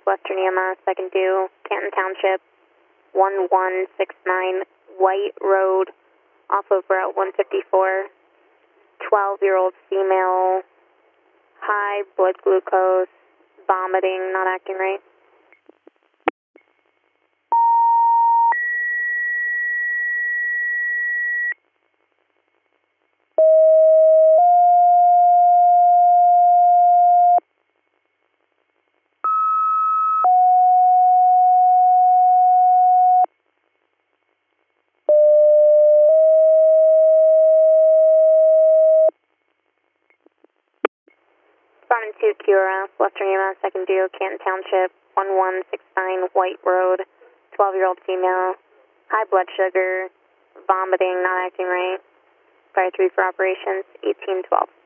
Western EMS, second due, Canton Township, 1169 White Road, off of Route 154, 12-year-old female, high blood glucose, vomiting, not acting right. Responding to QRF, Western EMS, second due, Canton Township, 1169 White Road, 12-year-old female, high blood sugar, vomiting, not acting right. Prior 3 for operations, 1812.